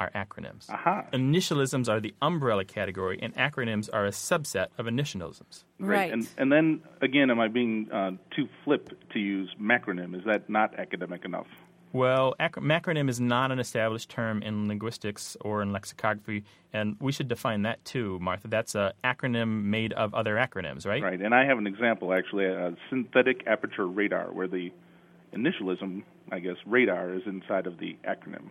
are acronyms. Aha. Initialisms are the umbrella category, and acronyms are a subset of initialisms. Right. And, and then, again, am I being uh, too flip to use macronym? Is that not academic enough? Well, ac- macronym is not an established term in linguistics or in lexicography, and we should define that too, Martha. That's an acronym made of other acronyms, right? Right, and I have an example, actually, a synthetic aperture radar, where the initialism, I guess, radar is inside of the acronym.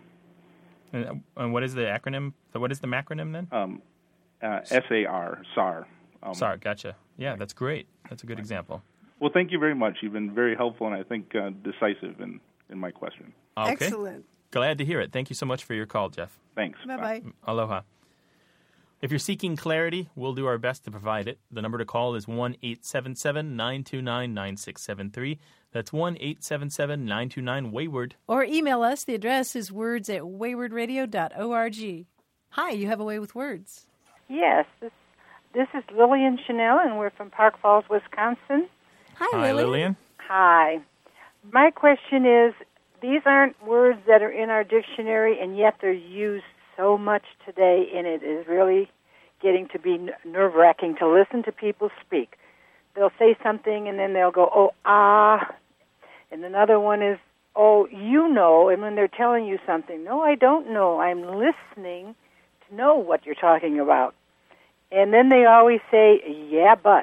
And, and what is the acronym? What is the macronym then? Um, uh, S A R, S A R. Um, S A R, gotcha. Yeah, that's great. That's a good example. Well, thank you very much. You've been very helpful and I think uh, decisive in, in my question. Okay. Excellent. Glad to hear it. Thank you so much for your call, Jeff. Thanks. Bye-bye. Aloha. If you're seeking clarity, we'll do our best to provide it. The number to call is one eight seven seven, nine two nine, nine six seven three. That's one eight seven seven, nine two nine, WAYWARD. Or email us. The address is words at wayward radio dot org. Hi, you have a way with words. Yes, this, this is Lillian Chanel, and we're from Park Falls, Wisconsin. Hi, Hi, Lillian. Lillian. Hi. My question is, these aren't words that are in our dictionary, and yet they're used so much today, and it is really getting to be nerve-wracking to listen to people speak. They'll say something, and then they'll go, oh, ah, and another one is, oh, you know, and when they're telling you something, no, I don't know. I'm listening to know what you're talking about. And then they always say, yeah, but.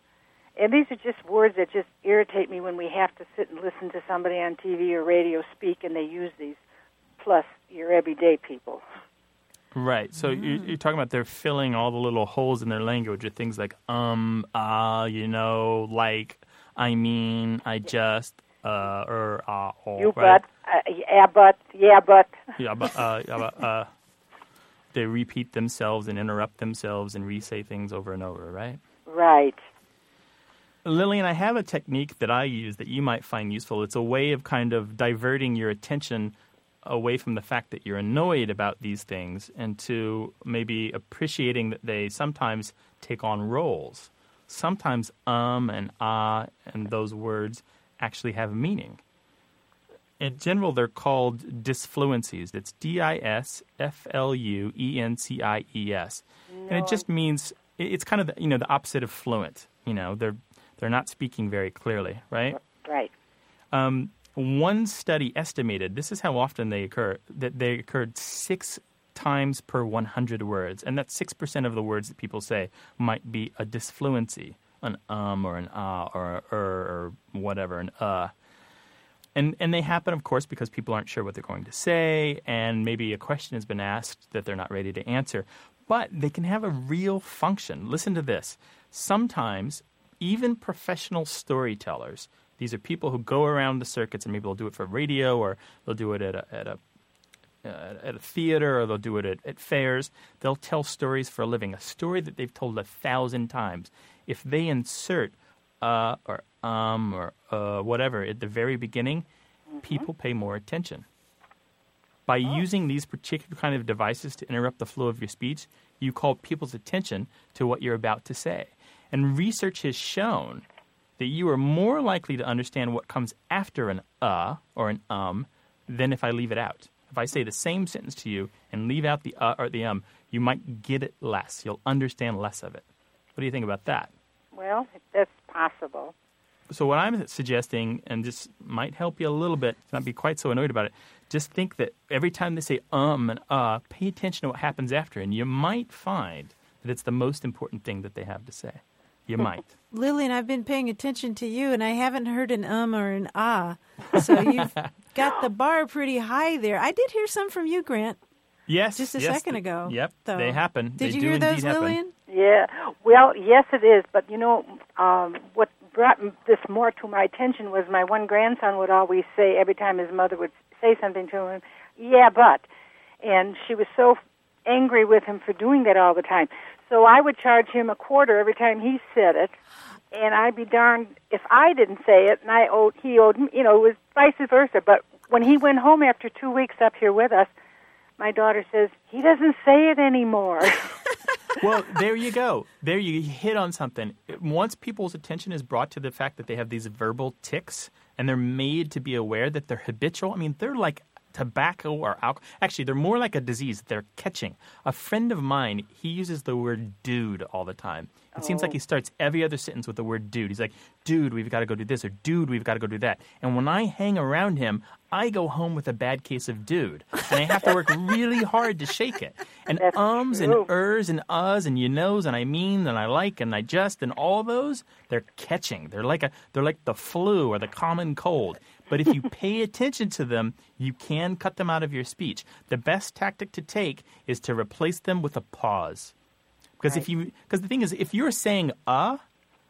And these are just words that just irritate me when we have to sit and listen to somebody on T V or radio speak, and they use these, plus your everyday people. Right. So mm. you're, you're talking about they're filling all the little holes in their language with things like um, ah, uh, you know, like, I mean, I just, uh, or, uh, oh, you right? but, uh, yeah, but, yeah, but. Yeah, but, uh, yeah, but, uh, they repeat themselves and interrupt themselves and re-say things over and over, right? Right. Lillian, I have a technique that I use that you might find useful. It's a way of kind of diverting your attention away from the fact that you're annoyed about these things and to maybe appreciating that they sometimes take on roles. Sometimes um and ah and those words actually have meaning. In general, they're called disfluencies. It's D I S F L U E N C I E S. No. And it just means, it's kind of, the, you know, the opposite of fluent. You know, they're they're not speaking very clearly, right? Right. Um, one study estimated, this is how often they occur, that they occurred six times per one hundred words. And that's six percent of the words that people say might be a disfluency, an um or an ah or a er or whatever, an uh. And and they happen, of course, because people aren't sure what they're going to say, and maybe a question has been asked that they're not ready to answer. But they can have a real function. Listen to this. Sometimes, even professional storytellers, these are people who go around the circuits, and maybe they'll do it for radio, or they'll do it at a, at a, uh, at a theater, or they'll do it at, at fairs. They'll tell stories for a living, a story that they've told a thousand times. If they insert uh or um or uh whatever at the very beginning, mm-hmm. people pay more attention. By oh. using these particular kind of devices to interrupt the flow of your speech, you call people's attention to what you're about to say. And research has shown that you are more likely to understand what comes after an uh or an um than if I leave it out. If I say the same sentence to you and leave out the uh or the um, you might get it less. You'll understand less of it. What do you think about that? Well, that's possible. So what I'm suggesting, and this might help you a little bit to not be quite so annoyed about it, just think that every time they say um and uh, pay attention to what happens after, and you might find that it's the most important thing that they have to say. You might. Lillian, I've been paying attention to you, and I haven't heard an um or an ah. So you've got the bar pretty high there. I did hear some from you, Grant. Yes. Just a yes, second the, ago. Yep, though. They happen. Did they you do hear those, happen. Lillian? Yeah. Well, yes, it is. But, you know, um, what brought this more to my attention was my one grandson would always say, every time his mother would say something to him, yeah, but. And she was so angry with him for doing that all the time. So I would charge him a quarter every time he said it. And I'd be darned if I didn't say it, and I owed, he owed me, you know, it was vice versa. But when he went home after two weeks up here with us, my daughter says, he doesn't say it anymore. Well, there you go. There you hit on something. Once people's attention is brought to the fact that they have these verbal tics, and they're made to be aware that they're habitual, I mean, they're like tobacco or alcohol. Actually, they're more like a disease. They're catching. A friend of mine, he uses the word dude all the time. It seems like he starts every other sentence with the word dude. He's like, dude, we've got to go do this, or dude, we've got to go do that. And when I hang around him, I go home with a bad case of dude. And I have to work really hard to shake it. And That's ums true. and ers and uhs and you knows and I mean and I like and I just and all those, they're catching. They're like a they're like the flu or the common cold. But if you pay attention to them, you can cut them out of your speech. The best tactic to take is to replace them with a pause. Because Right. if you because the thing is, if you're saying uh,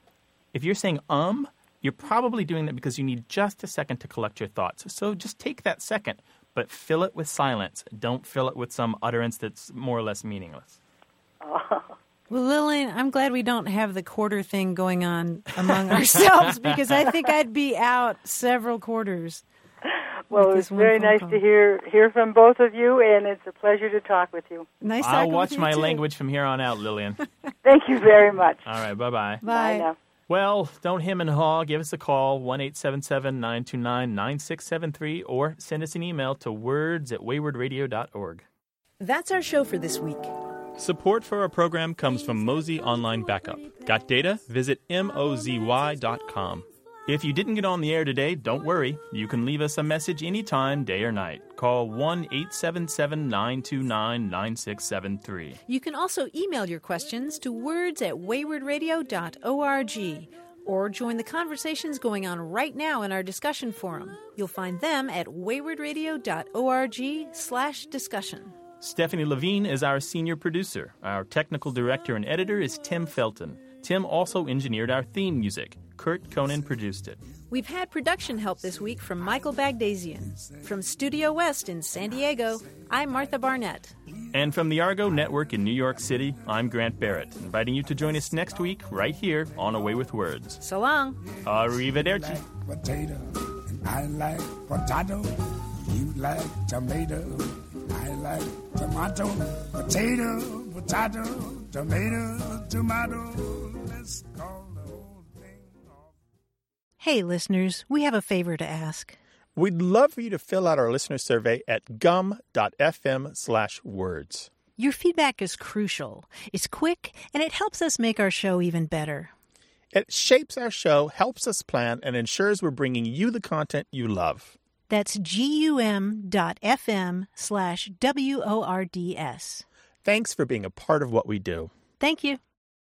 if you're saying um, you're probably doing that because you need just a second to collect your thoughts. So just take that second, but fill it with silence. Don't fill it with some utterance that's more or less meaningless. Oh. Well, Lillian, I'm glad we don't have the quarter thing going on among ourselves because I think I'd be out several quarters. Well, with it's this one very phone nice call. to hear hear from both of you, and it's a pleasure to talk with you. Nice I'll talking watch with you, my too. language from here on out, Lillian. Thank you very much. All right, bye-bye. Bye. now. Well, don't hem and haw. Give us a call, one eight seven seven, nine two nine, nine six seven three, or send us an email to words at wayward radio dot org. That's our show for this week. Support for our program comes from Mozy Online Backup. Got data? Visit mozy dot com. If you didn't get on the air today, don't worry. You can leave us a message anytime, day or night. Call one eight seven seven, nine two nine, nine six seven three. You can also email your questions to words at wayward radio dot org or join the conversations going on right now in our discussion forum. You'll find them at wayward radio dot org slash discussion. Stephanie Levine is our senior producer. Our technical director and editor is Tim Felton. Tim also engineered our theme music. Kurt Conan produced it. We've had production help this week from Michael Bagdasian. From Studio West in San Diego, I'm Martha Barnett. And from the Argo Network in New York City, I'm Grant Barrett, inviting you to join us next week right here on A Way with Words. So long. Arrivederci. Potato, I like potato. You like tomato. I like tomato. Potato, potato, tomato, tomato. Let's call the whole thing off. Hey, listeners, we have a favor to ask. We'd love for you to fill out our listener survey at gum.fm slash words. Your feedback is crucial. It's quick, and it helps us make our show even better. It shapes our show, helps us plan, and ensures we're bringing you the content you love. That's gum.fm slash W O R D S. Thanks for being a part of what we do. Thank you.